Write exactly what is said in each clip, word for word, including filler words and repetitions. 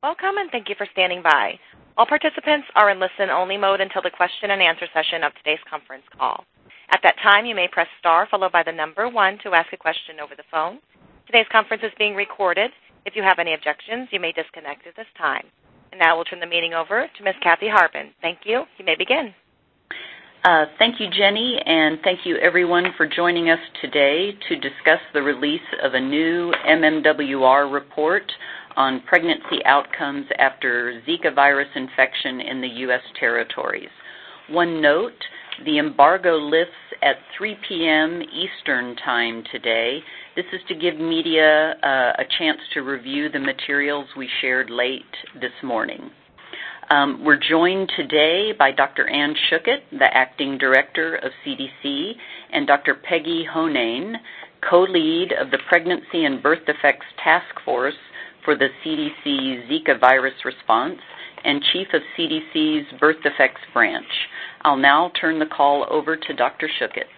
Welcome, and thank you for standing by. All participants are in listen-only mode until the question and answer session of today's conference call. At that time, you may press star followed by the number one to ask a question over the phone. Today's conference is being recorded. If you have any objections, you may disconnect at this time. And now we'll turn the meeting over to Miz Kathy Harbin. Thank you. You may begin. Uh, thank you, Jenny, and thank you, everyone, for joining us today to discuss the release of a new M M W R report on pregnancy outcomes after Zika virus infection in the U S territories. One note, the embargo lifts at three p.m. Eastern Time today. This is to give media uh, a chance to review the materials we shared late this morning. Um, we're joined today by Doctor Ann Schuchat, the Acting Director of C D C, and Doctor Peggy Honane, co-lead of the Pregnancy and Birth Defects Task Force for the C D C Zika virus response and Chief of C D C's Birth Defects Branch. I'll now turn the call over to Doctor Schuchat.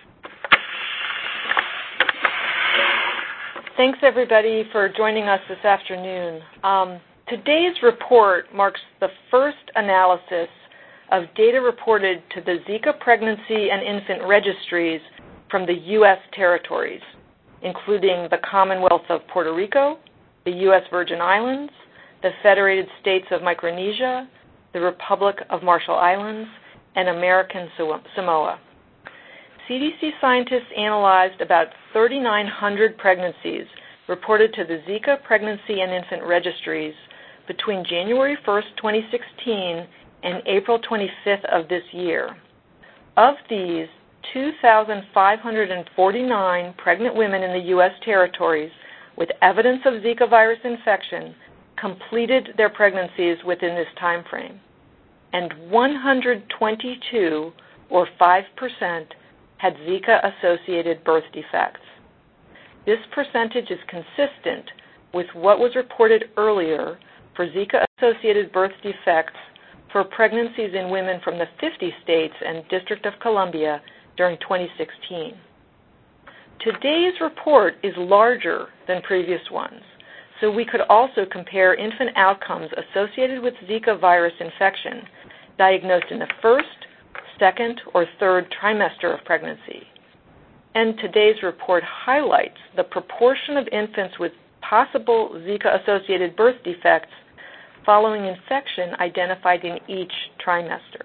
Thanks, everybody, for joining us this afternoon. Um, Today's report marks the first analysis of data reported to the Zika pregnancy and infant registries from the U S territories, including the Commonwealth of Puerto Rico, the U S Virgin Islands, the Federated States of Micronesia, the Republic of Marshall Islands, and American Samoa. C D C scientists analyzed about thirty-nine hundred pregnancies reported to the Zika pregnancy and infant registries between January first, twenty sixteen and April twenty-fifth of this year. Of these, two thousand five hundred forty-nine pregnant women in the U S territories with evidence of Zika virus infection completed their pregnancies within this time frame, and one hundred twenty-two, or five percent, had Zika-associated birth defects. This percentage is consistent with what was reported earlier for Zika-associated birth defects for pregnancies in women from the fifty states and District of Columbia during twenty sixteen. Today's report is larger than previous ones, so we could also compare infant outcomes associated with Zika virus infection diagnosed in the first, second, or third trimester of pregnancy. And today's report highlights the proportion of infants with possible Zika-associated birth defects following infection identified in each trimester.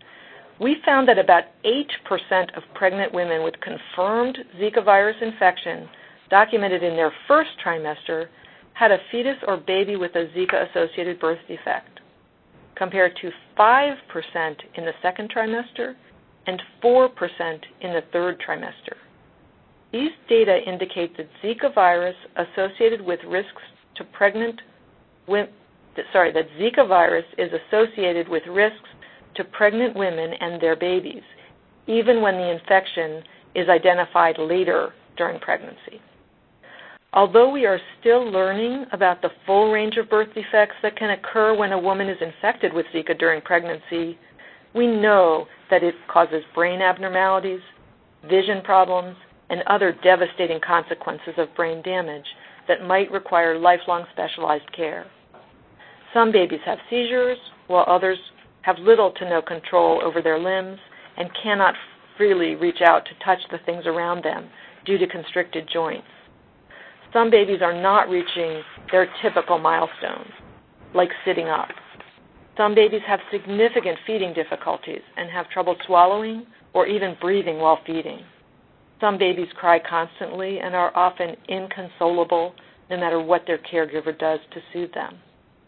We found that about eight percent of pregnant women with confirmed Zika virus infection documented in their first trimester had a fetus or baby with a Zika-associated birth defect, compared to five percent in the second trimester and four percent in the third trimester. These data indicate that Zika virus associated with risks to pregnant women Sorry, that Zika virus is associated with risks to pregnant women and their babies, even when the infection is identified later during pregnancy. Although we are still learning about the full range of birth defects that can occur when a woman is infected with Zika during pregnancy, we know that it causes brain abnormalities, vision problems, and other devastating consequences of brain damage that might require lifelong specialized care. Some babies have seizures, while others have little to no control over their limbs and cannot freely reach out to touch the things around them due to constricted joints. Some babies are not reaching their typical milestones, like sitting up. Some babies have significant feeding difficulties and have trouble swallowing or even breathing while feeding. Some babies cry constantly and are often inconsolable no matter what their caregiver does to soothe them.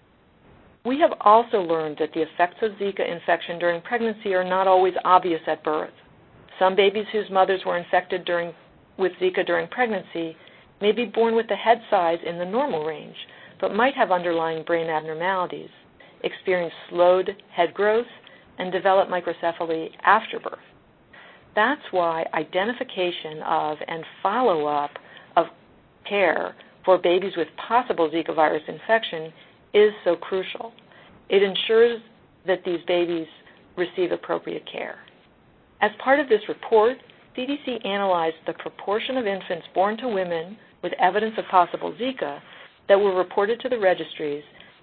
We have also learned that the effects of Zika infection during pregnancy are not always obvious at birth. Some babies whose mothers were infected during, with Zika during pregnancy may be born with a head size in the normal range, but might have underlying brain abnormalities, experience slowed head growth, and develop microcephaly after birth. That's why identification of and follow-up of care for babies with possible Zika virus infection is so crucial. It ensures that these babies receive appropriate care. As part of this report, C D C analyzed the proportion of infants born to women with evidence of possible Zika that were reported to the registries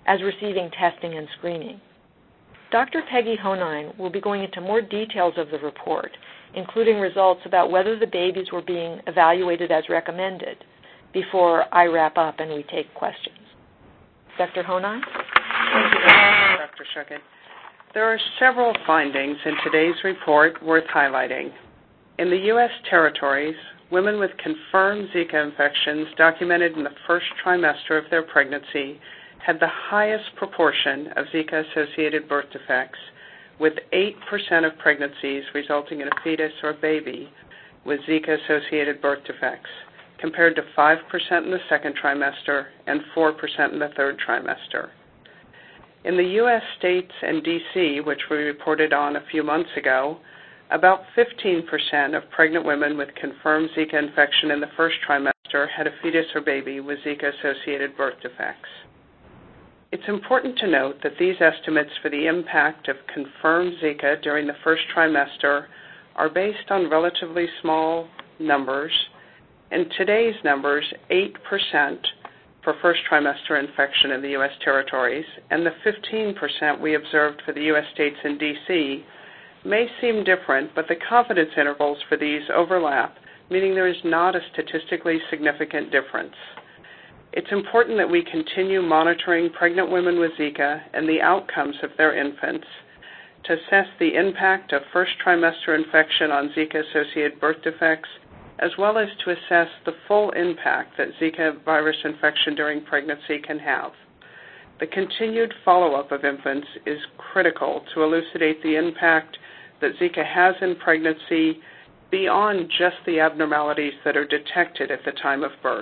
as receiving testing and screening. Doctor Peggy Honine will be going into more details of the report, including results about whether the babies were being evaluated as recommended, before I wrap up and we take questions. Doctor Honine? Thank you, Doctor Schuchat. There are several findings in today's report worth highlighting. In the U S territories, women with confirmed Zika infections documented in the first trimester of their pregnancy had the highest proportion of Zika-associated birth defects, with eight percent of pregnancies resulting in a fetus or baby with Zika-associated birth defects, compared to five percent in the second trimester and four percent in the third trimester. In the U S states and D C, which we reported on a few months ago, about fifteen percent of pregnant women with confirmed Zika infection in the first trimester had a fetus or baby with Zika-associated birth defects. It's important to note that these estimates for the impact of confirmed Zika during the first trimester are based on relatively small numbers. In today's numbers, eight percent for first trimester infection in the U S territories and the fifteen percent we observed for the U S states and D C may seem different, but the confidence intervals for these overlap, meaning there is not a statistically significant difference. It's important that we continue monitoring pregnant women with Zika and the outcomes of their infants to assess the impact of first trimester infection on Zika-associated birth defects, as well as to assess the full impact that Zika virus infection during pregnancy can have. The continued follow-up of infants is critical to elucidate the impact that Zika has in pregnancy beyond just the abnormalities that are detected at the time of birth.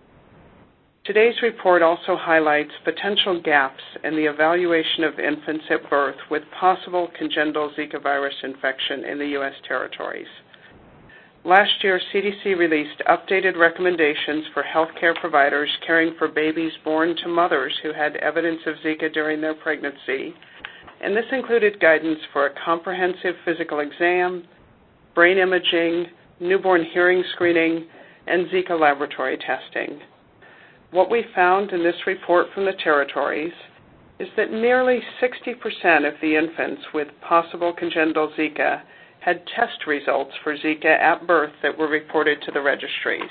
Today's report also highlights potential gaps in the evaluation of infants at birth with possible congenital Zika virus infection in the U S territories. Last year, C D C released updated recommendations for healthcare providers caring for babies born to mothers who had evidence of Zika during their pregnancy, and this included guidance for a comprehensive physical exam, brain imaging, newborn hearing screening, and Zika laboratory testing. What we found in this report from the territories is that nearly sixty percent of the infants with possible congenital Zika had test results for Zika at birth that were reported to the registries.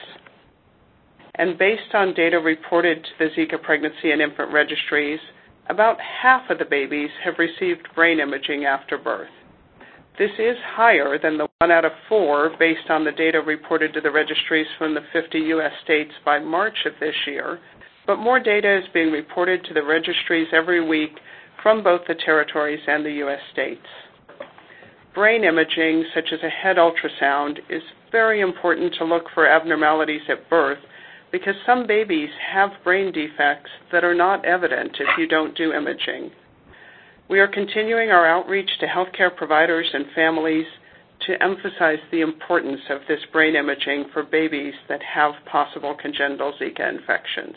And based on data reported to the Zika pregnancy and infant registries, about half of the babies have received brain imaging after birth. This is higher than the one out of four based on the data reported to the registries from the fifty U S states by March of this year, but more data is being reported to the registries every week from both the territories and the U S states. Brain imaging, such as a head ultrasound, is very important to look for abnormalities at birth because some babies have brain defects that are not evident if you don't do imaging. We are continuing our outreach to healthcare providers and families to emphasize the importance of this brain imaging for babies that have possible congenital Zika infections.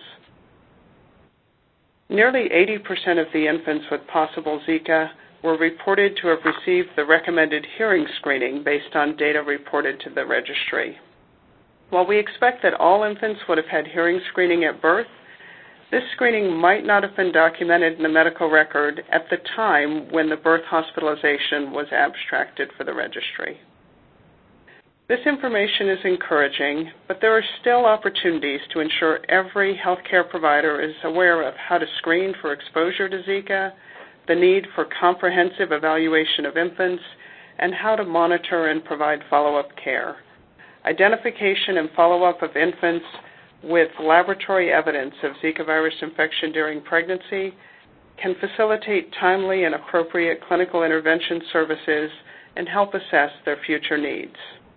Nearly eighty percent of the infants with possible Zika were reported to have received the recommended hearing screening based on data reported to the registry. While we expect that all infants would have had hearing screening at birth, this screening might not have been documented in the medical record at the time when the birth hospitalization was abstracted for the registry. This information is encouraging, but there are still opportunities to ensure every healthcare provider is aware of how to screen for exposure to Zika, the need for comprehensive evaluation of infants, and how to monitor and provide follow-up care. Identification and follow-up of infants with laboratory evidence of Zika virus infection during pregnancy can facilitate timely and appropriate clinical intervention services and help assess their future needs.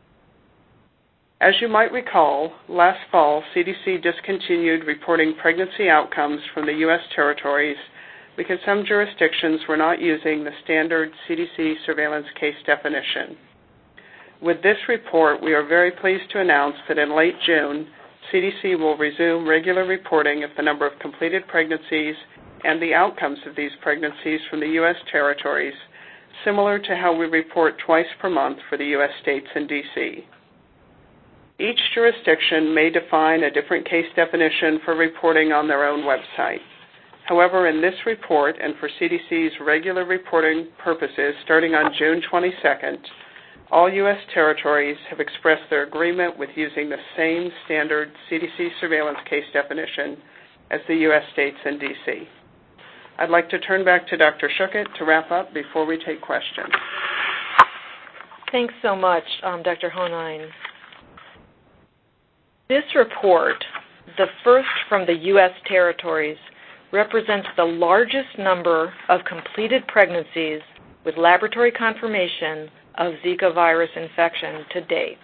As you might recall, last fall, C D C discontinued reporting pregnancy outcomes from the U S territories because some jurisdictions were not using the standard C D C surveillance case definition. With this report, we are very pleased to announce that in late June, C D C will resume regular reporting of the number of completed pregnancies and the outcomes of these pregnancies from the U S territories, similar to how we report twice per month for the U S states and D C. Each jurisdiction may define a different case definition for reporting on their own website. However, in this report and for C D C's regular reporting purposes starting on June twenty-second, all U S territories have expressed their agreement with using the same standard C D C surveillance case definition as the U S states and D C. I'd like to turn back to Doctor Schuchat to wrap up before we take questions. Thanks so much, um, Doctor Honine. This report, the first from the U S territories, represents the largest number of completed pregnancies with laboratory confirmation of Zika virus infection to date.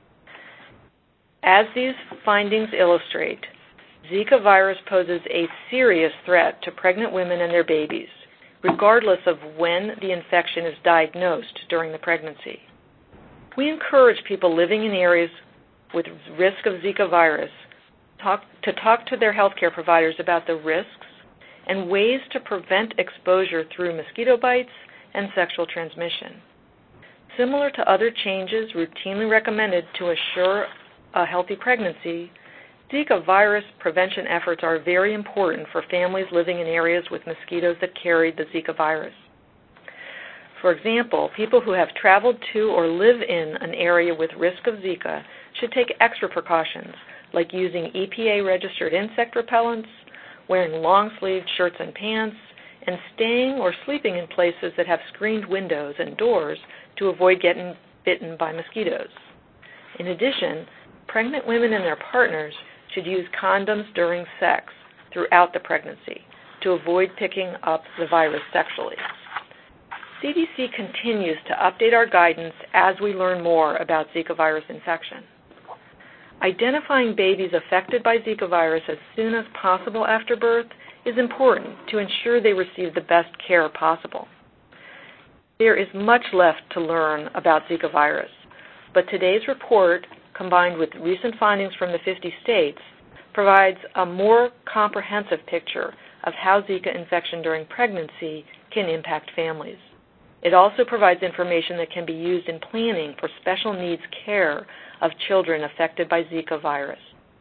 As these findings illustrate, Zika virus poses a serious threat to pregnant women and their babies, regardless of when the infection is diagnosed during the pregnancy. We encourage people living in areas with risk of Zika virus talk, to talk to their healthcare providers about the risks and ways to prevent exposure through mosquito bites and sexual transmission. Similar to other changes routinely recommended to assure a healthy pregnancy, Zika virus prevention efforts are very important for families living in areas with mosquitoes that carry the Zika virus. For example, people who have traveled to or live in an area with risk of Zika should take extra precautions, like using E P A-registered insect repellents, wearing long-sleeved shirts and pants, and staying or sleeping in places that have screened windows and doors to avoid getting bitten by mosquitoes. In addition, pregnant women and their partners should use condoms during sex throughout the pregnancy to avoid picking up the virus sexually. C D C continues to update our guidance as we learn more about Zika virus infection. Identifying babies affected by Zika virus as soon as possible after birth is important to ensure they receive the best care possible. There is much left to learn about Zika virus, but today's report, combined with recent findings from the fifty states, provides a more comprehensive picture of how Zika infection during pregnancy can impact families. It also provides information that can be used in planning for special needs care of children affected by Zika virus.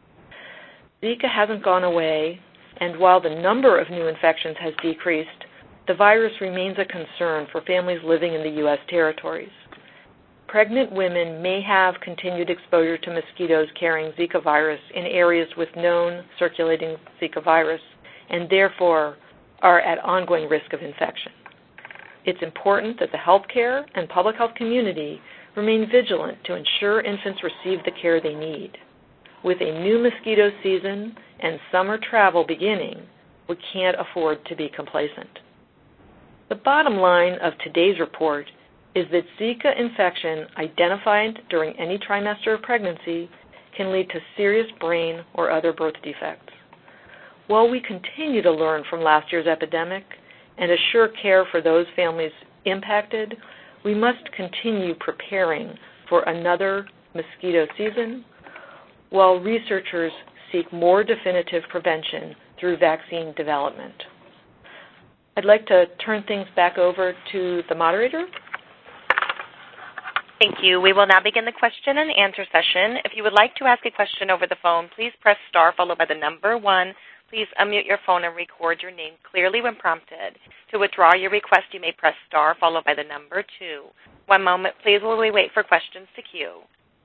Zika hasn't gone away, and while the number of new infections has decreased, the virus remains a concern for families living in the U S territories. Pregnant women may have continued exposure to mosquitoes carrying Zika virus in areas with known circulating Zika virus and therefore are at ongoing risk of infection. It's important that the healthcare and public health community remain vigilant to ensure infants receive the care they need. With a new mosquito season and summer travel beginning, we can't afford to be complacent. The bottom line of today's report is that Zika infection identified during any trimester of pregnancy can lead to serious brain or other birth defects. While we continue to learn from last year's epidemic and assure care for those families impacted, we must continue preparing for another mosquito season while researchers seek more definitive prevention through vaccine development. I'd like to turn things back over to the moderator. Thank you. We will now begin the question and answer session. If you would like to ask a question over the phone, please press star followed by the number one. Please unmute your phone and record your name clearly when prompted. To withdraw your request, you may press star followed by the number two. One moment, please, while we wait for questions to queue.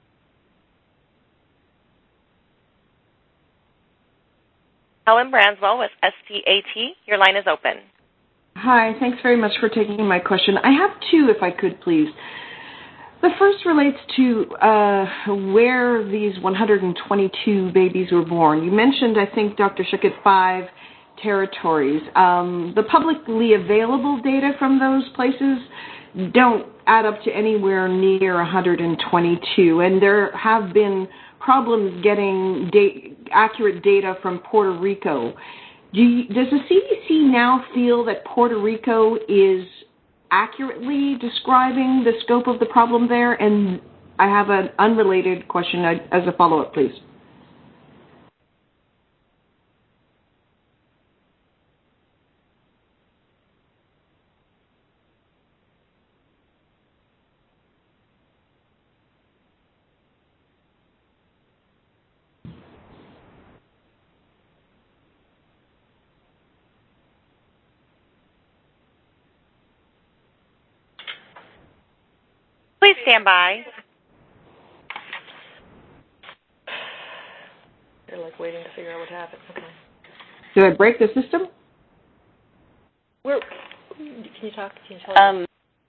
Helen Branswell with S T A T, your line is open. Hi, thanks very much for taking my question. I have two, if I could, please. The first relates to uh, where these one hundred twenty-two babies were born. You mentioned, I think, Doctor Schuchat, five territories. Um, the publicly available data from those places don't add up to anywhere near one hundred twenty-two, and there have been problems getting da- accurate data from Puerto Rico. Do you, does the C D C now feel that Puerto Rico is accurately describing the scope of the problem there? And I have an unrelated question as a follow-up, please. stand by. They're like waiting to figure out what happened. Okay. Did I break the system? Where, can you talk? Can you tell Um,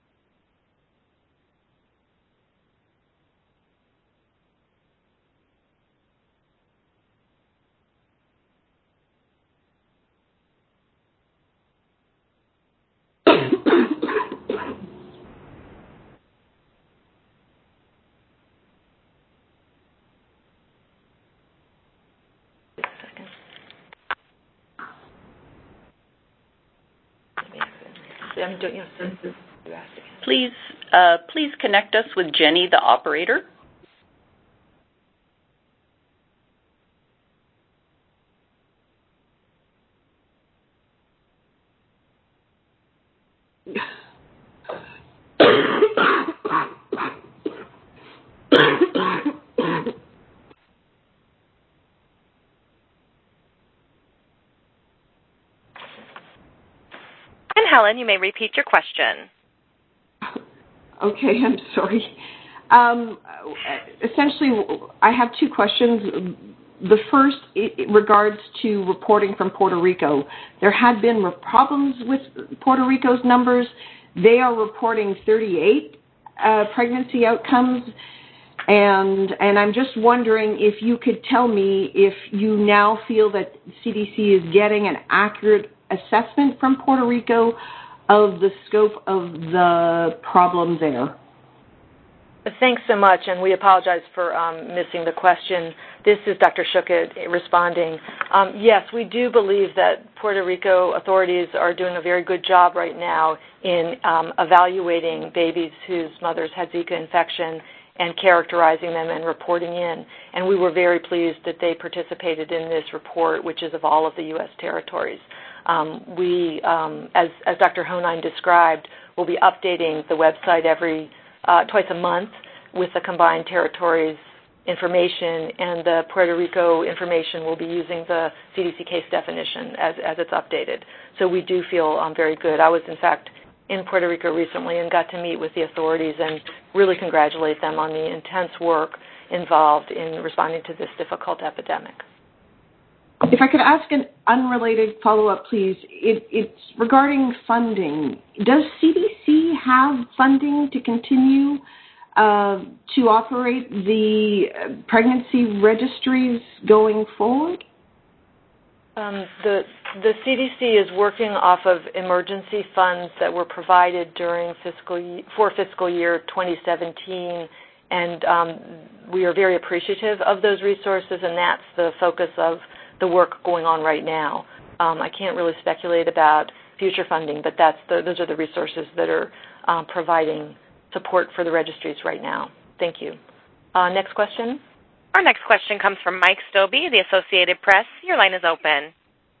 I'm doing, you know, please, uh, please connect us with Jenny, the operator. And Helen, you may repeat your question. Okay, I'm sorry. Um, essentially, I have two questions. The first it regards to reporting from Puerto Rico. There had been problems with Puerto Rico's numbers. They are reporting thirty-eight uh, pregnancy outcomes, and and I'm just wondering if you could tell me if you now feel that C D C is getting an accurate assessment from Puerto Rico of the scope of the problem there. Thanks so much, and we apologize for um, missing the question. This is Doctor Schuchat responding. Um, yes, we do believe that Puerto Rico authorities are doing a very good job right now in um, evaluating babies whose mothers had Zika infection and characterizing them and reporting in. And we were very pleased that they participated in this report, which is of all of the U S territories. Um, we, um, as, as Doctor Honine described, will be updating the website every uh, twice a month with the combined territories information, and the Puerto Rico information will be using the C D C case definition as, as it's updated. So we do feel um, very good. I was, in fact, in Puerto Rico recently and got to meet with the authorities and really congratulate them on the intense work involved in responding to this difficult epidemic. If I could ask an unrelated follow-up, please. It, it's regarding funding. Does C D C have funding to continue uh, to operate the pregnancy registries going forward? Um, the, the C D C is working off of emergency funds that were provided during fiscal for fiscal year twenty seventeen, and um, we are very appreciative of those resources, and that's the focus of the work going on right now. Um, I can't really speculate about future funding, but that's the, those are the resources that are um, providing support for the registries right now. Thank you. Uh, next question. Our next question comes from Mike Stobbe, the Associated Press. Your line is open.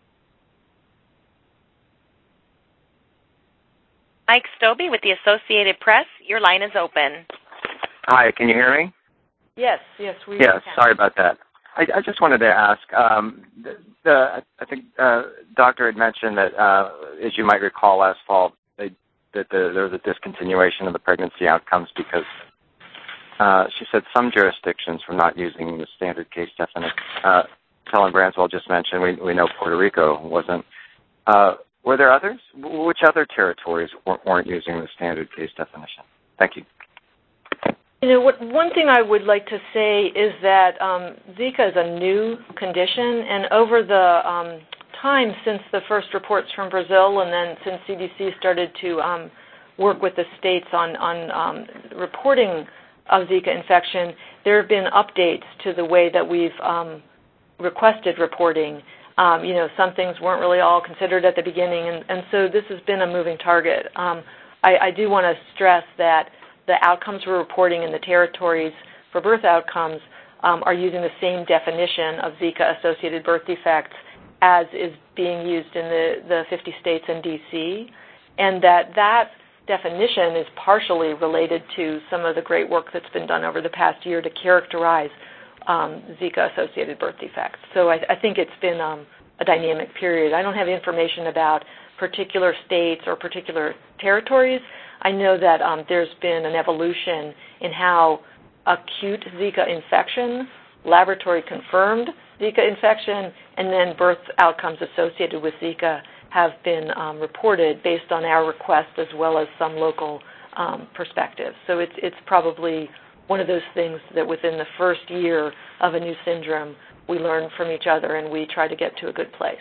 Mike Stobbe with the Associated Press. Your line is open. Hi, can you hear me? Yes, yes, we Yes, can. sorry about that. I, I just wanted to ask, um, the, the, I think uh, Doctor had mentioned that, uh, as you might recall last fall, they, that the, there was a discontinuation of the pregnancy outcomes because uh, she said some jurisdictions were not using the standard case definition. Uh, Helen Branswell just mentioned we, we know Puerto Rico wasn't. Uh, were there others? Which other territories weren't, weren't using the standard case definition? Thank you. You know, what, one thing I would like to say is that um, Zika is a new condition, and over the um, time since the first reports from Brazil and then since C D C started to um, work with the states on, on um, reporting of Zika infection, there have been updates to the way that we've um, requested reporting. Um, you know, some things weren't really all considered at the beginning, and, and so this has been a moving target. Um, I, I do want to stress that the outcomes we're reporting in the territories for birth outcomes um, are using the same definition of Zika-associated birth defects as is being used in the, the fifty states and D C, and that that definition is partially related to some of the great work that's been done over the past year to characterize um, Zika-associated birth defects. So I, I think it's been um, a dynamic period. I don't have information about particular states or particular territories. I know that um, there's been an evolution in how acute Zika infection, laboratory-confirmed Zika infection, and then birth outcomes associated with Zika have been um, reported based on our request as well as some local um, perspectives. So it's, it's probably one of those things that within the first year of a new syndrome, we learn from each other and we try to get to a good place.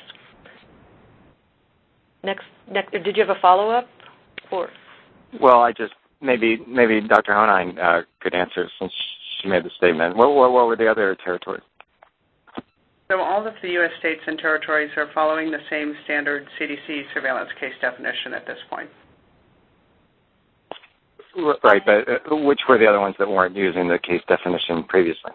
Next, next did you have a follow-up? Or? Well, I just, maybe maybe Doctor Honine uh, could answer since she made the statement. What, what, what were the other territories? So all of the U S states and territories are following the same standard C D C surveillance case definition at this point. Right, but uh, which were the other ones that weren't using the case definition previously?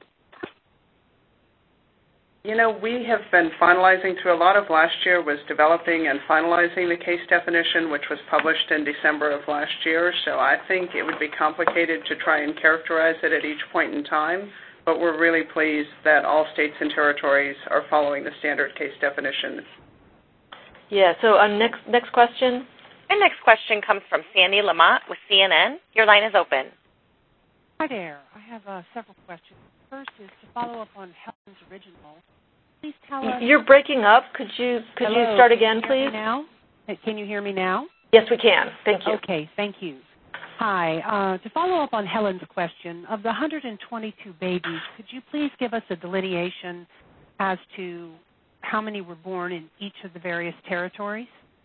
You know, we have been finalizing through a lot of last year was developing and finalizing the case definition, which was published in December of last year. So I think it would be complicated to try and characterize it at each point in time. But we're really pleased that all states and territories are following the standard case definition. Yeah, so um, next next question. Our next question comes from Sandy Lamont with C N N. Your line is open. Hi there. I have uh, several questions. First is to follow up on Helen's original. Please tell us... You're breaking up. Could you could Hello, you start again, can you please? Now? Can you hear me now? Yes, we can. Thank you. Okay, thank you. Hi. Uh, to follow up on Helen's question, of the one hundred twenty-two babies, could you please give us a delineation as to how many were born in each of the various territories?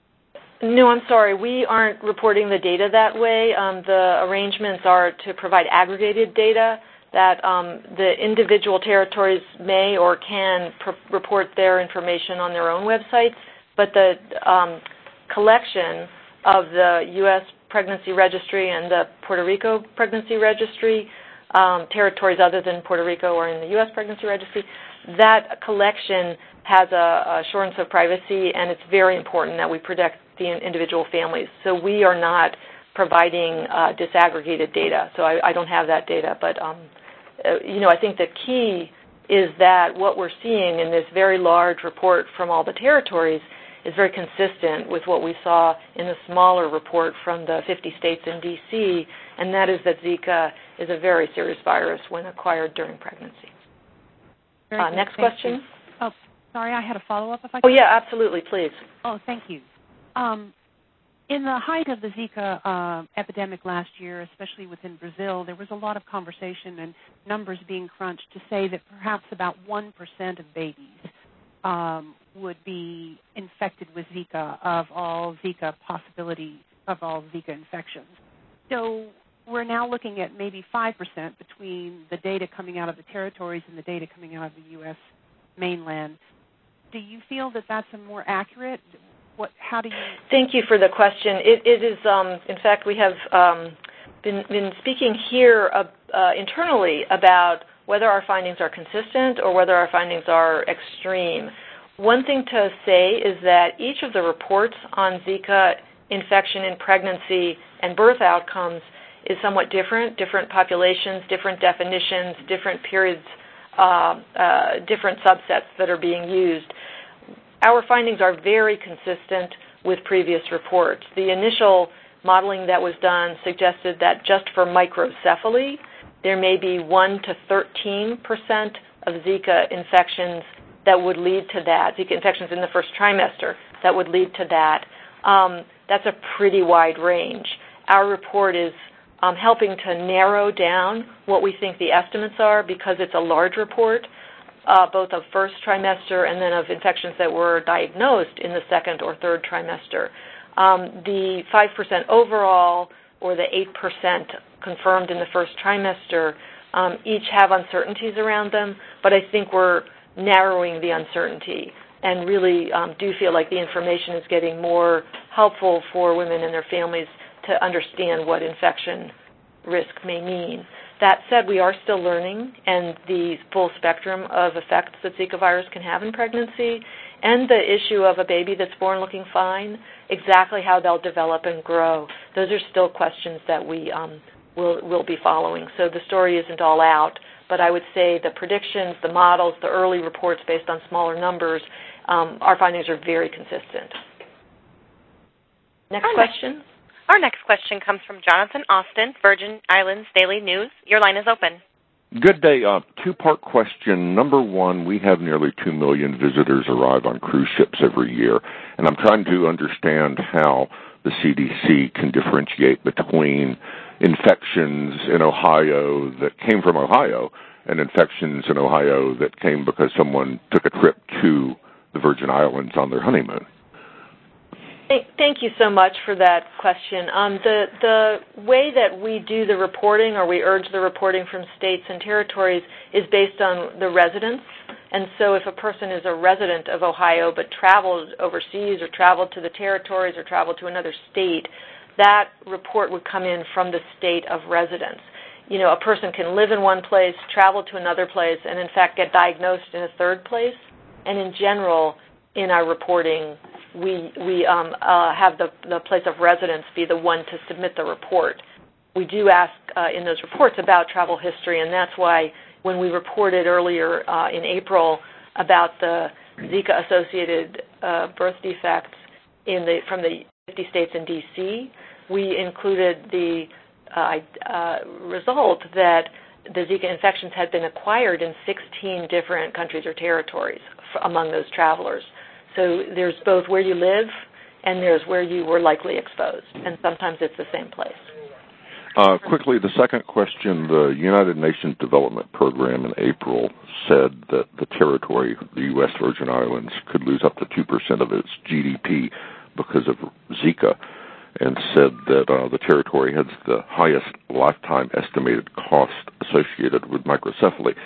No, I'm sorry. We aren't reporting the data that way. Um, the arrangements are to provide aggregated data that um, the individual territories may or can pr- report their information on their own websites, but the um, collection of the U S Pregnancy Registry and the Puerto Rico Pregnancy Registry, um, territories other than Puerto Rico or in the U S Pregnancy Registry, that collection has a, a assurance of privacy, and it's very important that we protect the individual families. So we are not providing uh, disaggregated data. So I, I don't have that data, but um, uh, you know, I think the key is that what we're seeing in this very large report from all the territories is very consistent with what we saw in the smaller report from the fifty states in D C, and that is that Zika is a very serious virus when acquired during pregnancy. Uh, next thank question. You. Oh, sorry, I had a follow-up if I could. Oh, yeah, absolutely, please. Oh, thank you. Um, in the height of the Zika uh, epidemic last year, especially within Brazil, there was a lot of conversation and numbers being crunched to say that perhaps about one percent of babies um, would be infected with Zika of all Zika possibility, of all Zika infections. So we're now looking at maybe five percent between the data coming out of the territories and the data coming out of the U S mainland. Do you feel that that's a more accurate? What, how do you... Thank you for the question. It, it is, um, in fact, we have um, been, been speaking here uh, uh, internally about whether our findings are consistent or whether our findings are extreme. One thing to say is that each of the reports on Zika infection in pregnancy and birth outcomes is somewhat different, different populations, different definitions, different periods, uh, uh, different subsets that are being used. Our findings are very consistent with previous reports. The initial modeling that was done suggested that just for microcephaly, there may be one to thirteen percent of Zika infections that would lead to that, Zika infections in the first trimester that would lead to that. Um, that's a pretty wide range. Our report is um, helping to narrow down what we think the estimates are because it's a large report, uh, both of first trimester and then of infections that were diagnosed in the second or third trimester. Um, the five percent overall or the eight percent confirmed in the first trimester um, each have uncertainties around them, but I think we're narrowing the uncertainty and really um, do feel like the information is getting more helpful for women and their families to understand what infection risk may mean. That said, we are still learning, and the full spectrum of effects that Zika virus can have in pregnancy, and the issue of a baby that's born looking fine, exactly how they'll develop and grow. Those are still questions that we um, will, will be following. So the story isn't all out, but I would say the predictions, the models, the early reports based on smaller numbers, um, our findings are very consistent. Next Our question. Next, our next question comes from Jonathan Austin, Virgin Islands Daily News. Your line is open. Good day. Uh, two-part question. Number one, we have nearly two million visitors arrive on cruise ships every year, and I'm trying to understand how the C D C can differentiate between infections in Ohio that came from Ohio and infections in Ohio that came because someone took a trip to the Virgin Islands on their honeymoon. Thank you so much for that question. Um, the, the way that we do the reporting, or we urge the reporting from states and territories, is based on the residents. And so if a person is a resident of Ohio but traveled overseas or traveled to the territories or traveled to another state, that report would come in from the state of residence. You know, a person can live in one place, travel to another place, and in fact get diagnosed in a third place. And in general, in our reporting, we, we um, uh, have the, the place of residence be the one to submit the report. We do ask uh, in those reports about travel history, and that's why when we reported earlier uh, in April about the Zika-associated uh, birth defects in the, from the fifty states and D C, we included the uh, uh, result that the Zika infections had been acquired in sixteen different countries or territories among those travelers. So there's both where you live and there's where you were likely exposed, and sometimes it's the same place. Uh, quickly, the second question, the United Nations Development Program in April said that the territory, the U S Virgin Islands, could lose up to two percent of its G D P because of Zika, and said that uh, the territory has the highest lifetime estimated cost associated with microcephaly.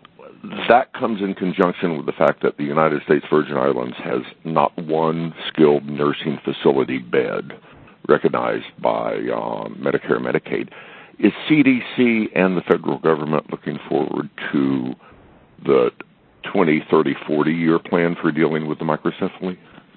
That comes in conjunction with the fact that the United States Virgin Islands has not one skilled nursing facility bed recognized by um, Medicare and Medicaid. Is C D C and the federal government looking forward to the twenty, thirty, forty-year plan for dealing with the microcephaly?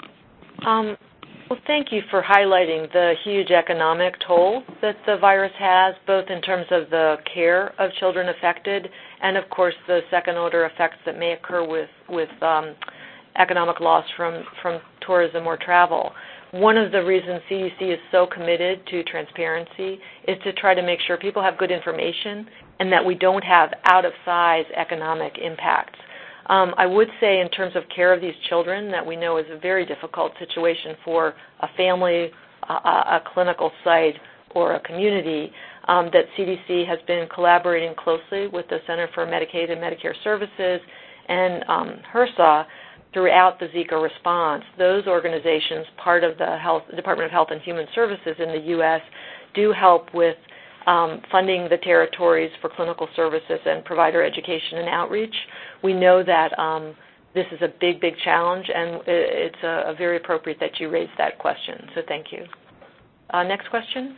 Um, well, thank you for highlighting the huge economic toll that the virus has, both in terms of the care of children affected and, of course, the second-order effects that may occur with, with um, economic loss from, from tourism or travel. One of the reasons C D C is so committed to transparency is to try to make sure people have good information and that we don't have out-of-size economic impacts. Um, I would say in terms of care of these children that we know is a very difficult situation for a family, a, a clinical site, or a community, um, that C D C has been collaborating closely with the Center for Medicaid and Medicare Services and um, HRSA throughout the Zika response. Those organizations, part of the Health, Department of Health and Human Services in the U S, do help with um, funding the territories for clinical services and provider education and outreach. We know that um, this is a big, big challenge, and it's a, a very appropriate that you raise that question, so thank you. Uh, next question.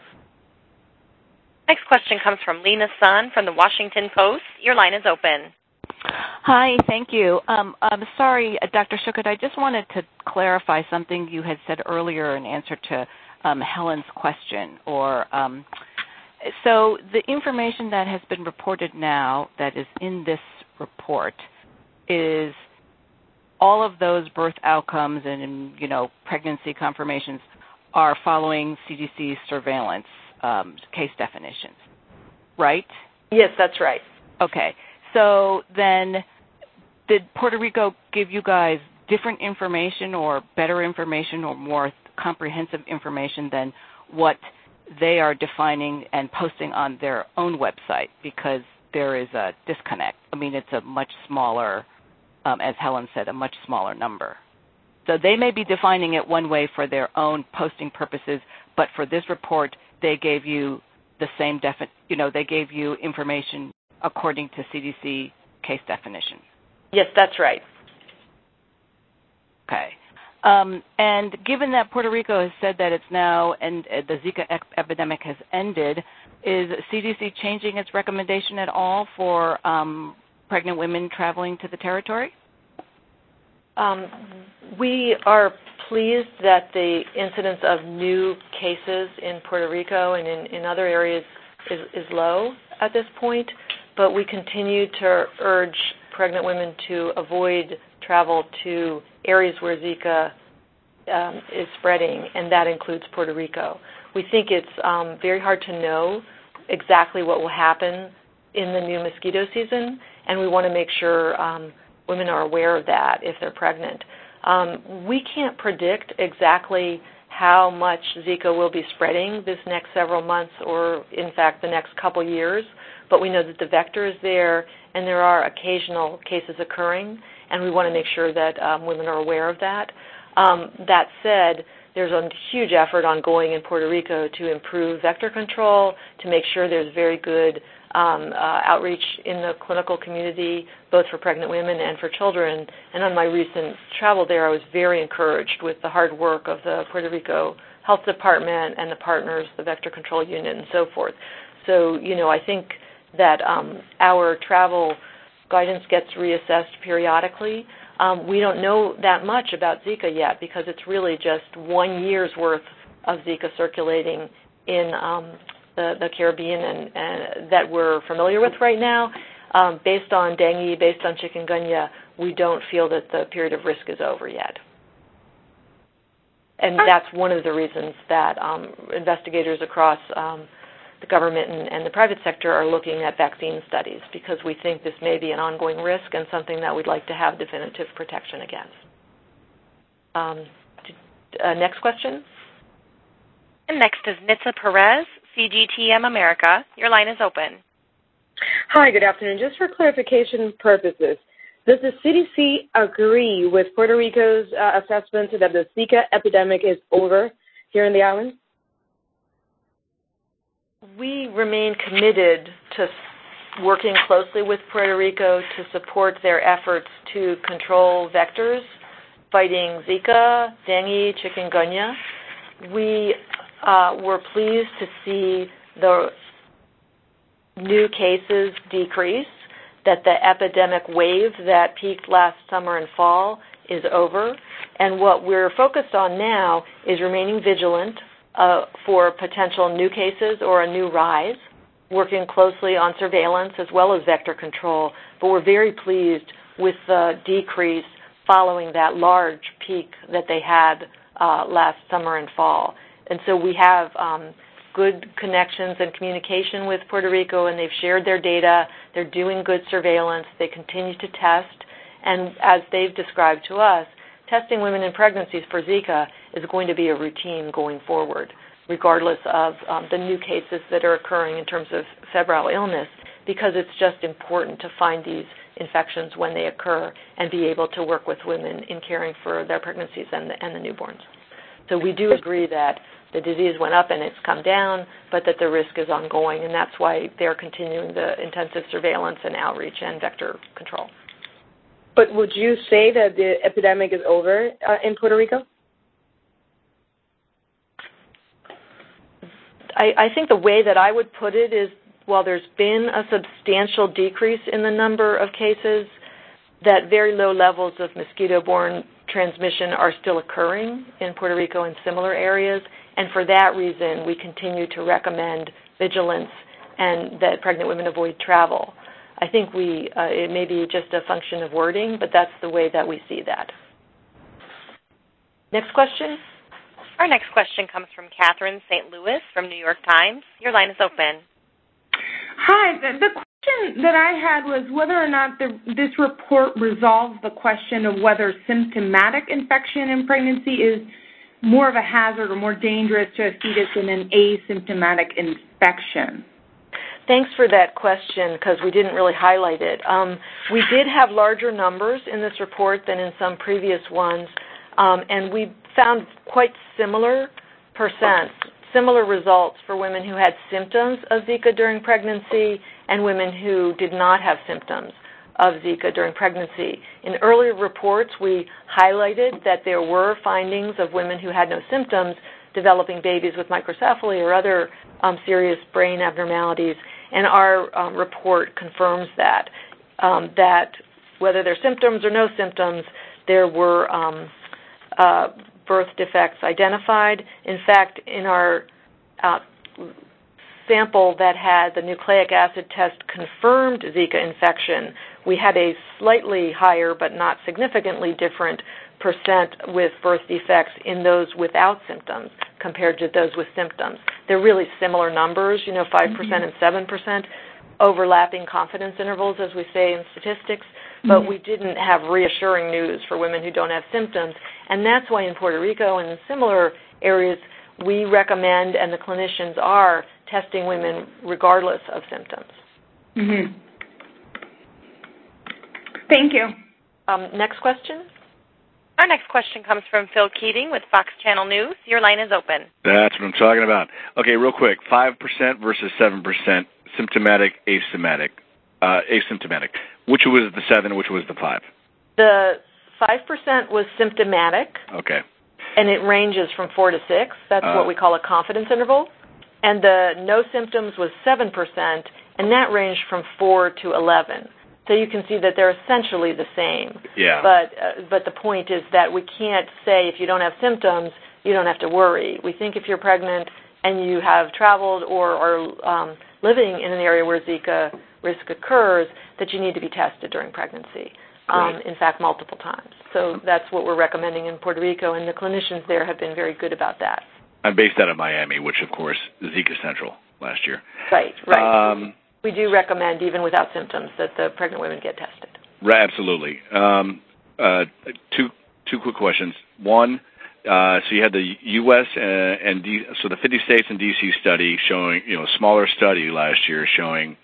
Next question comes from Lena Sun from the Washington Post. Your line is open. Hi, thank you. Um, I'm sorry, uh, Doctor Schuchat, I just wanted to clarify something you had said earlier in answer to um, Helen's question. Or um, so the information that has been reported now that is in this report is all of those birth outcomes and, you know, pregnancy confirmations are following C D C surveillance um, case definitions, right? Yes, that's right. Okay. So then did Puerto Rico give you guys different information or better information or more comprehensive information than what they are defining and posting on their own website? Because there is a disconnect. I mean, it's a much smaller, um, as Helen said, a much smaller number. So they may be defining it one way for their own posting purposes, but for this report, they gave you the same defi- you know, they gave you information according to C D C case definition. Yes, that's right. Okay. Um, and given that Puerto Rico has said that it's now, and uh, the Zika ep- epidemic has ended, is C D C changing its recommendation at all for um, pregnant women traveling to the territory? Um, we are pleased that the incidence of new cases in Puerto Rico and in, in other areas is, is low at this point, but we continue to urge pregnant women to avoid travel to areas where Zika um, is spreading, and that includes Puerto Rico. We think it's um, very hard to know exactly what will happen in the new mosquito season, and we want to make sure um, women are aware of that if they're pregnant. Um, we can't predict exactly how much Zika will be spreading this next several months or, in fact, the next couple years, but we know that the vector is there and there are occasional cases occurring, and we want to make sure that um, women are aware of that. Um, that said, there's a huge effort ongoing in Puerto Rico to improve vector control, to make sure there's very good um, uh, outreach in the clinical community, both for pregnant women and for children. And on my recent travel there, I was very encouraged with the hard work of the Puerto Rico Health Department and the partners, the Vector Control Unit, and so forth. So, you know, I think that um, our travel guidance gets reassessed periodically. Um, we don't know that much about Zika yet because it's really just one year's worth of Zika circulating in um, the, the Caribbean and, and that we're familiar with right now. Um, based on dengue, based on chikungunya, we don't feel that the period of risk is over yet. And that's one of the reasons that um, investigators across um, the government and, and the private sector are looking at vaccine studies, because we think this may be an ongoing risk and something that we'd like to have definitive protection against. Um, uh, next question. And next is Nitza Perez, C G T M America. Your line is open. Hi, good afternoon. Just for clarification purposes, does the C D C agree with Puerto Rico's uh, assessment that the Zika epidemic is over here in the island? We remain committed to working closely with Puerto Rico to support their efforts to control vectors, fighting Zika, dengue, chikungunya. We uh, were pleased to see the new cases decrease, that the epidemic wave that peaked last summer and fall is over. And what we're focused on now is remaining vigilant uh, for potential new cases or a new rise, working closely on surveillance as well as vector control. But we're very pleased with the decrease following that large peak that they had uh, last summer and fall. And so we have um, good connections and communication with Puerto Rico, and they've shared their data. They're doing good surveillance. They continue to test. And as they've described to us, testing women in pregnancies for Zika is going to be a routine going forward, regardless of um, the new cases that are occurring in terms of febrile illness, because it's just important to find these infections when they occur and be able to work with women in caring for their pregnancies and the, and the newborns. So we do agree that the disease went up and it's come down, but that the risk is ongoing, and that's why they're continuing the intensive surveillance and outreach and vector control. But would you say that the epidemic is over uh, in Puerto Rico? I, I think the way that I would put it is, while there's been a substantial decrease in the number of cases, that very low levels of mosquito-borne transmission are still occurring in Puerto Rico and similar areas, and for that reason we continue to recommend vigilance and that pregnant women avoid travel. I think we uh, it may be just a function of wording, but that's the way that we see that. Next question. Our next question comes from Catherine Saint Louis from New York Times. Your line is open. Hi. The, the question that I had was whether or not the, this report resolves the question of whether symptomatic infection in pregnancy is more of a hazard or more dangerous to a fetus than an asymptomatic infection. Thanks for that question, because we didn't really highlight it. Um, we did have larger numbers in this report than in some previous ones, um, and we found quite similar percents, similar results for women who had symptoms of Zika during pregnancy and women who did not have symptoms of Zika during pregnancy. In earlier reports, we highlighted that there were findings of women who had no symptoms developing babies with microcephaly or other um, serious brain abnormalities, and our um, report confirms that, um, that whether there are symptoms or no symptoms, there were um, uh, birth defects identified. In fact, in our uh, sample that had the nucleic acid test confirmed Zika infection, we had a slightly higher but not significantly different percent with birth defects in those without symptoms compared to those with symptoms. They're really similar numbers, you know, five percent mm-hmm. and seven percent, overlapping confidence intervals, as we say in statistics, but mm-hmm. we didn't have reassuring news for women who don't have symptoms. And that's why in Puerto Rico and in similar areas, we recommend, and the clinicians are, testing women regardless of symptoms. Mm-hmm. Thank you. Um, next question. Our next question comes from Phil Keating with Fox Channel News. Your line is open. That's what I'm talking about. Okay, real quick, five percent versus seven percent, symptomatic, asymptomatic. Uh, asymptomatic. Which was the seven, which was the five? The five percent was symptomatic. Okay. And it ranges from four to six. That's uh, what we call a confidence interval. And the no symptoms was seven percent, and that ranged from four to eleven. So you can see that they're essentially the same. Yeah. But uh, but the point is that we can't say if you don't have symptoms, you don't have to worry. We think if you're pregnant and you have traveled or are um, living in an area where Zika risk occurs, that you need to be tested during pregnancy. Um, in fact, multiple times. So that's what we're recommending in Puerto Rico, and the clinicians there have been very good about that. I'm based out of Miami, which, of course, is Zika Central last year. Right, right. Um, we do recommend, even without symptoms, that the pregnant women get tested. Right, absolutely. Um, uh, two two quick questions. One, uh, so you had the U S and, and D, so the fifty states and D C study showing, you know, a smaller study last year showing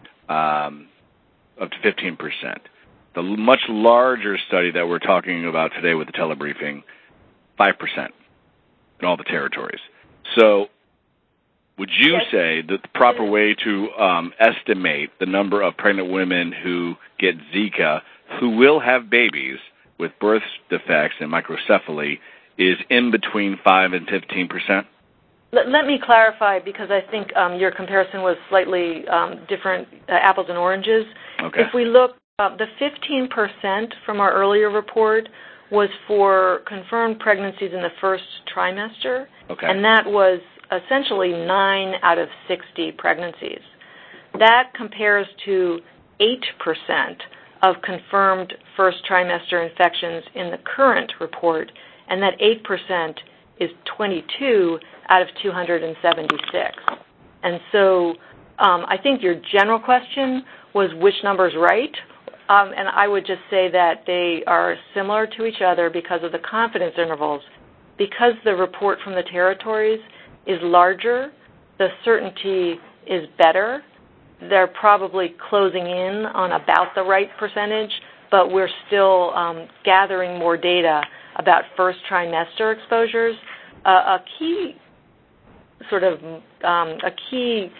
um, up to fifteen percent. The much larger study that we're talking about today with the telebriefing, five percent in all the territories. So would you yes. say that the proper way to um, estimate the number of pregnant women who get Zika, who will have babies with birth defects and microcephaly, is in between five and fifteen percent? Let, let me clarify, because I think um, your comparison was slightly um, different, uh, apples and oranges. Okay. If we look, uh, the fifteen percent from our earlier report was for confirmed pregnancies in the first trimester, okay. and that was essentially nine out of sixty pregnancies. That compares to eight percent of confirmed first trimester infections in the current report, and that eight percent is twenty-two out of two hundred seventy-six. And so um, I think your general question was which number's right, um, and I would just say that they are similar to each other because of the confidence intervals. Because the report from the territories is larger, the certainty is better. They're probably closing in on about the right percentage, but we're still um, gathering more data about first trimester exposures. Uh, a key sort of um, a key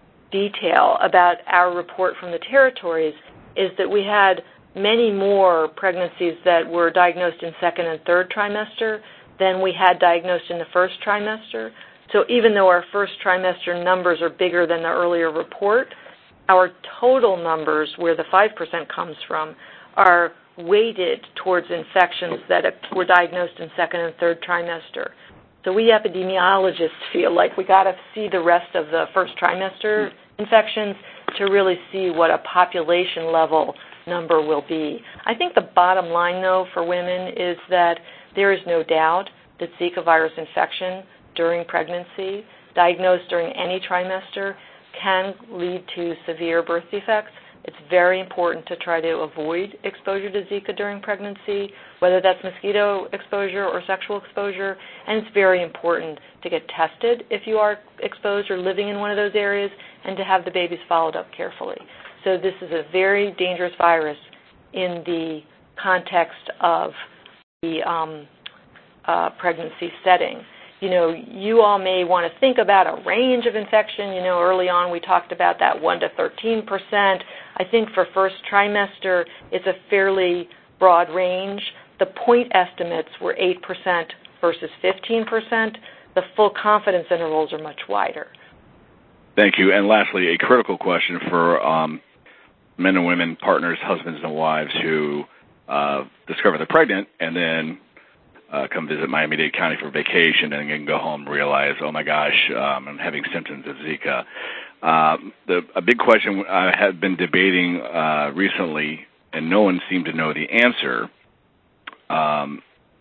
detail about our report from the territories is that we had many more pregnancies that were diagnosed in second and third trimester than we had diagnosed in the first trimester. So even though our first trimester numbers are bigger than the earlier report, our total numbers, where the five percent comes from, are weighted towards infections that were diagnosed in second and third trimester. So we epidemiologists feel like we got to see the rest of the first trimester infections to really see what a population level number will be. I think the bottom line, though, for women is that there is no doubt that Zika virus infection during pregnancy, diagnosed during any trimester, can lead to severe birth defects. It's very important to try to avoid exposure to Zika during pregnancy, whether that's mosquito exposure or sexual exposure, and it's very important to get tested if you are exposed or living in one of those areas, and to have the babies followed up carefully. So this is a very dangerous virus in the context of the um, uh, pregnancy setting. You know, you all may want to think about a range of infection. You know, early on we talked about that one to thirteen percent. I think for first trimester, it's a fairly broad range. The point estimates were eight percent versus fifteen percent. The full confidence intervals are much wider. Thank you. And lastly, a critical question for um, men and women, partners, husbands and wives who uh, discover they're pregnant and then Uh, come visit Miami-Dade County for vacation and then go home and realize, oh, my gosh, um, I'm having symptoms of Zika. Uh, the, a big question I have been debating uh, recently, and no one seemed to know the answer, um,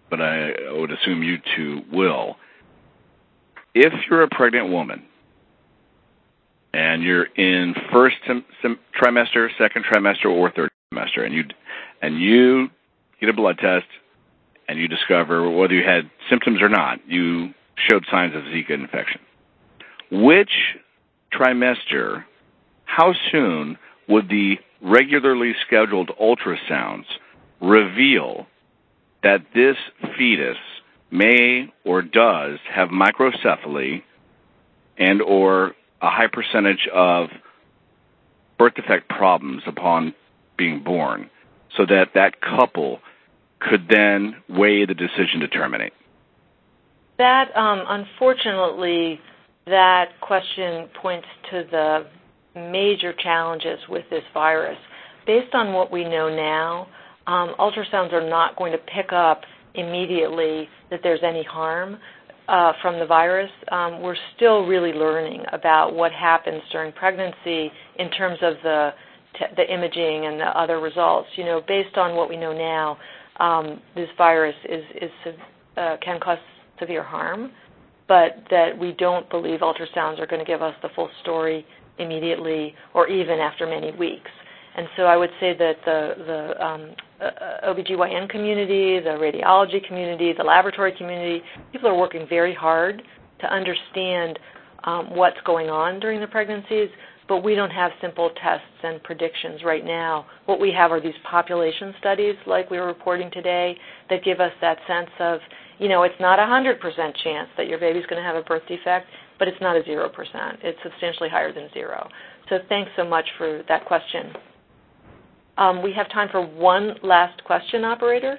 but I would assume you two will. If you're a pregnant woman and you're in first trimester, second trimester, or third trimester, and you and you get a blood test and you discover whether you had symptoms or not, you showed signs of Zika infection. Which trimester, how soon would the regularly scheduled ultrasounds reveal that this fetus may or does have microcephaly and or a high percentage of birth defect problems upon being born, so that that couple could then weigh the decision to terminate? That, um, unfortunately, that question points to the major challenges with this virus. Based on what we know now, um, ultrasounds are not going to pick up immediately that there's any harm uh, from the virus. Um, we're still really learning about what happens during pregnancy in terms of the the imaging and the other results. You know, based on what we know now, um, this virus is, is uh, can cause severe harm, but that we don't believe ultrasounds are going to give us the full story immediately or even after many weeks. And so I would say that the, the um, uh, O B G Y N community, the radiology community, the laboratory community, people are working very hard to understand um, what's going on during the pregnancies, but we don't have simple tests and predictions right now. What we have are these population studies like we were reporting today that give us that sense of, you know, it's not a one hundred percent chance that your baby's going to have a birth defect, but it's not a zero percent. It's substantially higher than zero. So thanks so much for that question. Um, we have time for one last question, operator.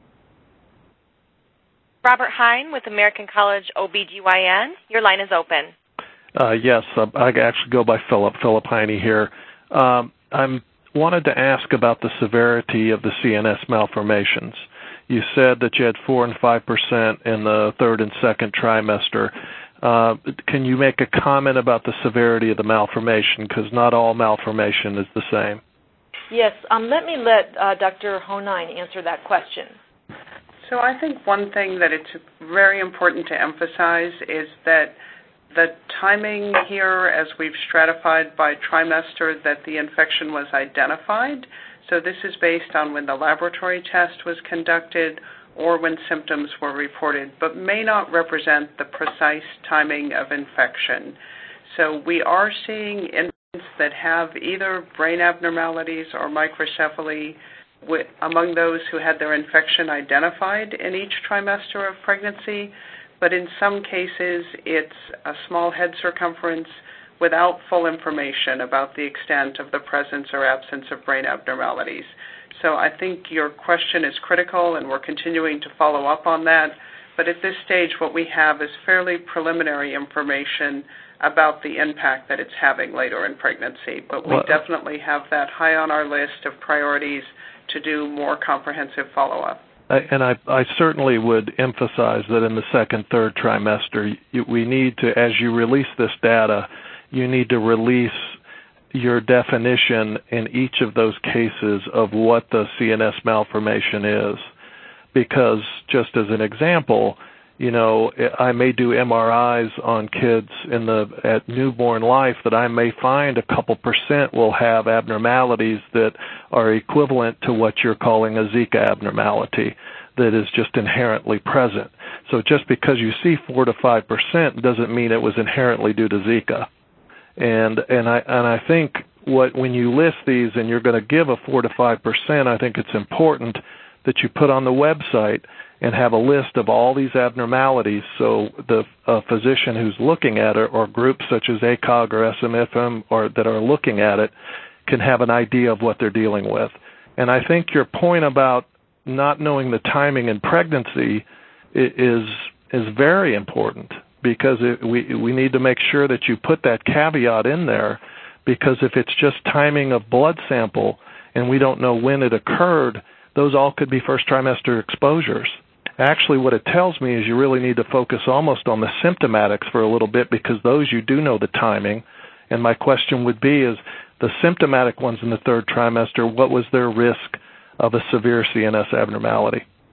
Robert Hine with American College O B G Y N. Your line is open. Uh, yes, uh, I actually go by Philip, Philip Heine here. Um, I wanted to ask about the severity of the C N S malformations. You said that you had four and five percent in the third and second trimester. Uh, can you make a comment about the severity of the malformation? Because not all malformation is the same. Yes, um, let me let uh, Doctor Honine answer that question. So I think one thing that it's very important to emphasize is that the timing here, as we've stratified by trimester, that the infection was identified. So this is based on when the laboratory test was conducted or when symptoms were reported, but may not represent the precise timing of infection. So we are seeing infants that have either brain abnormalities or microcephaly with, among those who had their infection identified in each trimester of pregnancy, but in some cases it's a small head circumference without full information about the extent of the presence or absence of brain abnormalities. So I think your question is critical, and we're continuing to follow up on that. But at this stage, what we have is fairly preliminary information about the impact that it's having later in pregnancy. But we well, definitely have that high on our list of priorities to do more comprehensive follow-up. And I, I certainly would emphasize that in the second, third trimester, you, we need to, as you release this data, you need to release your definition in each of those cases of what the C N S malformation is. Because just as an example, you know, I may do M R Is on kids in the at newborn life that I may find a couple percent will have abnormalities that are equivalent to what you're calling a Zika abnormality that is just inherently present. So just because you see four to five percent doesn't mean it was inherently due to Zika. And and I and I think what when you list these and you're going to give a four to five percent, I think it's important that you put on the website and have a list of all these abnormalities so the uh, physician who's looking at it or groups such as A C O G or S M F M or that are looking at it can have an idea of what they're dealing with. And I think your point about not knowing the timing in pregnancy is is very important because it, we we need to make sure that you put that caveat in there, because if it's just timing of blood sample and we don't know when it occurred, those all could be first trimester exposures. Actually, what it tells me is you really need to focus almost on the symptomatics for a little bit, because those you do know the timing. And my question would be is the symptomatic ones in the third trimester, what was their risk of a severe C N S abnormality?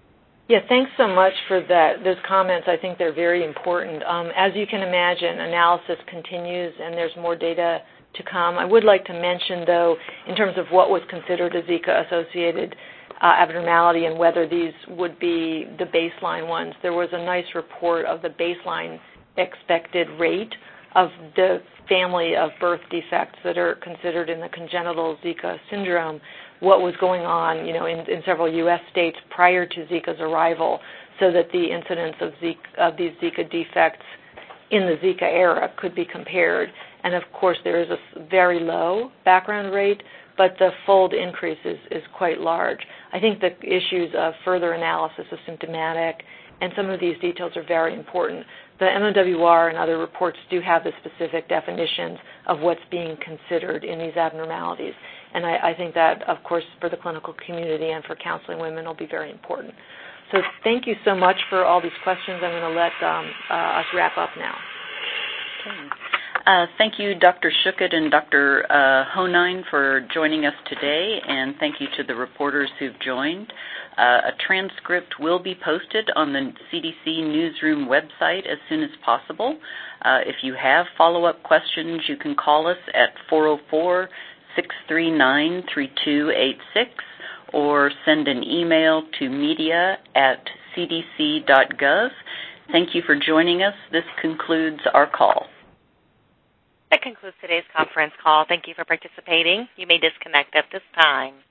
Yeah, thanks so much for that. Those comments, I think they're very important. Um, as you can imagine, analysis continues and there's more data to come. I would like to mention, though, in terms of what was considered a Zika-associated uh, abnormality and whether these would be the baseline ones, there was a nice report of the baseline expected rate of the family of birth defects that are considered in the congenital Zika syndrome, what was going on, you know, in, in several U S states prior to Zika's arrival, so that the incidence of, Zika, of these Zika defects in the Zika era could be compared. And of course, there is a very low background rate, but the fold increase is, is quite large. I think the issues of further analysis of symptomatic and some of these details are very important. The M M W R and other reports do have the specific definitions of what's being considered in these abnormalities. And I, I think that, of course, for the clinical community and for counseling women will be very important. So thank you so much for all these questions. I'm going to let um, uh, us wrap up now. Okay. Uh, thank you, Doctor Schuchat and Doctor Uh, Honine, for joining us today, and thank you to the reporters who've joined. Uh, a transcript will be posted on the C D C Newsroom website as soon as possible. Uh, if you have follow-up questions, you can call us at four oh four, six three nine, three two eight six or send an email to media at c d c dot gov. Thank you for joining us. This concludes our call. That concludes today's conference call. Thank you for participating. You may disconnect at this time.